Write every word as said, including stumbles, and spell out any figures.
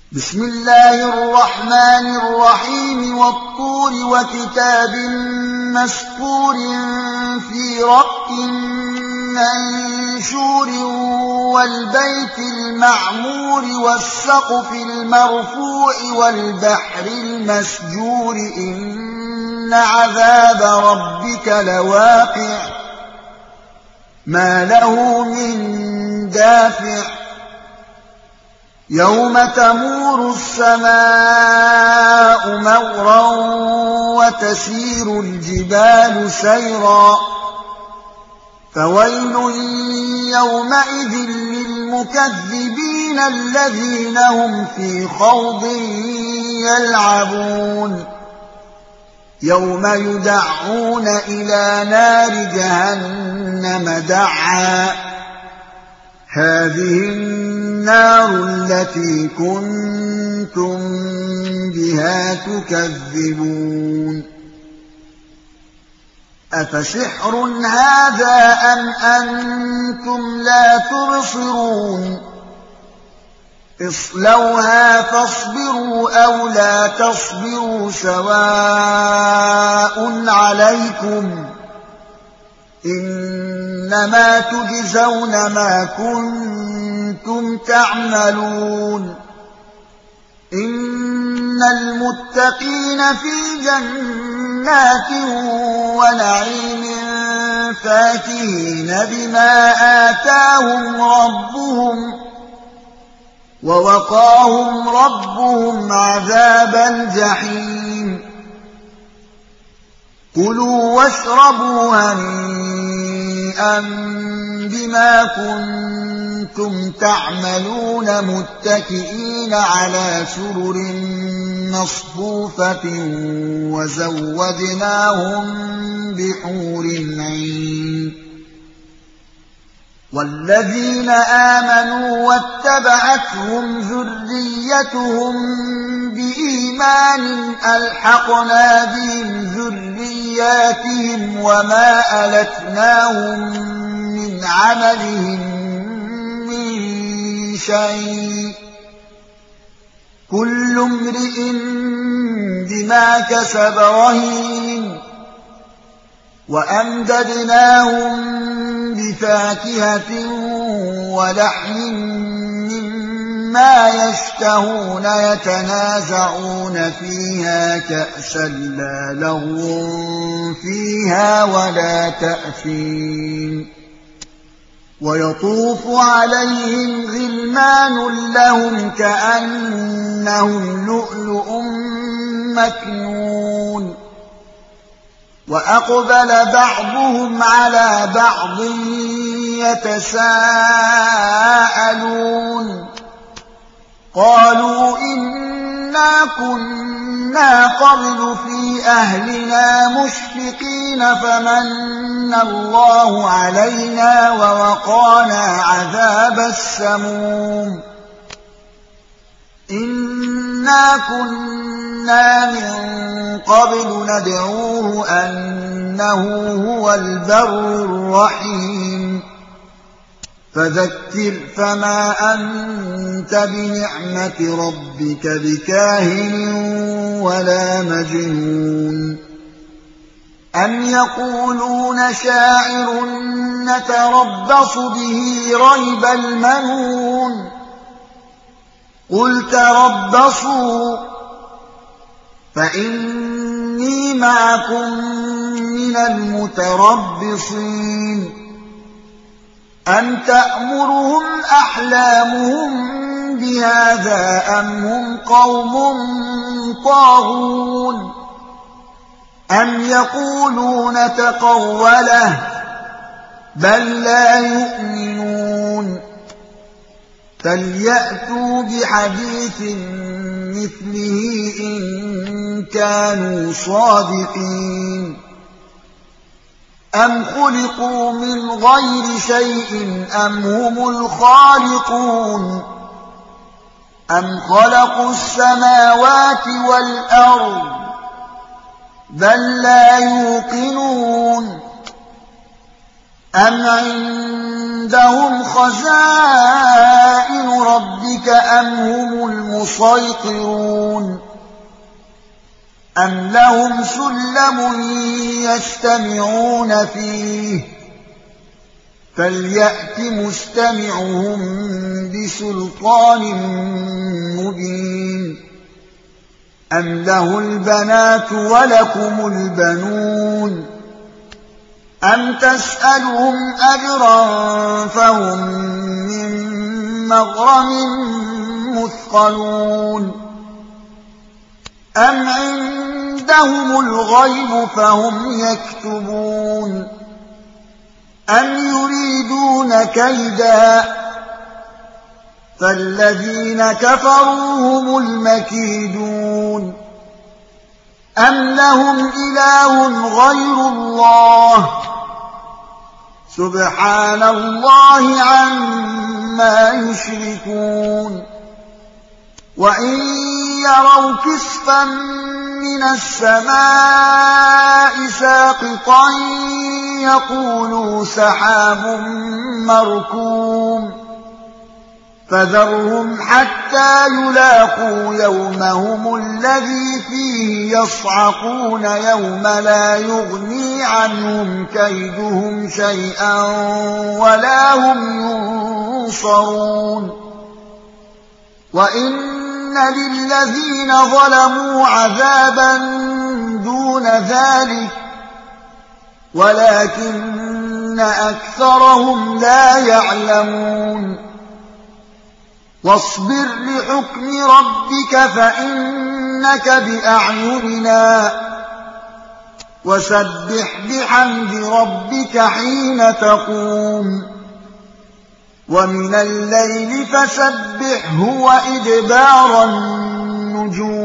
بسم الله الرحمن الرحيم والطور وكتاب مسطور في رق منشور والبيت المعمور والسقف المرفوع والبحر المسجور إن عذاب ربك لواقع ما له من دافع يوم تمور السماء مورا وتسير الجبال سيرا فويل يومئذ للمكذبين الذين هم في خوض يلعبون يوم يدعون إلى نار جهنم دعا هذه النار التي كنتم بها تكذبون أفسحر هذا أم أنتم لا تبصرون اصلوها فاصبروا أو لا تصبروا سواء عليكم إنما تجزون ما كنتم تعملون إن المتقين في جنات ونعيم فاكهين بما آتاهم ربهم ووقاهم ربهم عذاب الجحيم كلوا واشربوا هنيئا بما كنتم تعملون متكئين على سرر مصفوفة وزوجناهم بحور عين والذين آمنوا واتبعتهم ذريتهم بإيمان ألحقنا بهم ذرياتهم وما ألتناهم من عملهم من شيء كل امرئ بما كسب رهين وأمددناهم بفاكهة ولحم مما يشتهون يتنازعون فيها كأسا لا لغو فيها ولا تأثيم ويطوف عليهم غلمان لهم كأنهم لؤلؤ مكنون وأقبل بعضهم على بعض يتساءلون قالوا إنا كنا قبل في أهلنا مشفقين فمن الله علينا ووقانا عذاب السموم إنا كنا من قبل ندعوه أنه هو البر الرحيم فذكر فما أنت بنعمة ربك بكاهن ولا مجنون أم يقولون شاعر نتربص به ريب المنون قل تربصوا فإني معكم من المتربصين أم تأمرهم أحلامهم بهذا أم هم قوم طاغون أم يقولون تقوله بل لا يؤمنون فليأتوا بحديث مثله إن كانوا صادقين أم خلقوا من غير شيء أم هم الخالقون أم خلقوا السماوات والأرض بل لا يوقنون أم عندهم عندهم خزائن ربك أم هم المسيطرون أم لهم سلم يستمعون فيه فليأت مستمعهم بسلطان مبين أم له البنات ولكم البنون أم تسألهم أجرا فهم من مغرم مثقلون أم عندهم الغيب فهم يكتبون أم يريدون كيدا فالذين كفروا هم المكيدون أم لهم إله غير الله سبحان الله عما يشركون وإن يروا كسفا من السماء ساقطا يقولوا سحاب مركوم فذرهم حتى يلاقوا يومهم الذي فيه يصعقون يوم لا يغني عنهم كيدهم شيئا ولا هم ينصرون وإن للذين ظلموا عذابا دون ذلك ولكن أكثرهم لا يعلمون واصبر لحكم ربك فإنك بأعيننا وسبح بحمد ربك حين تقوم ومن الليل فسبحه وإدبار النجوم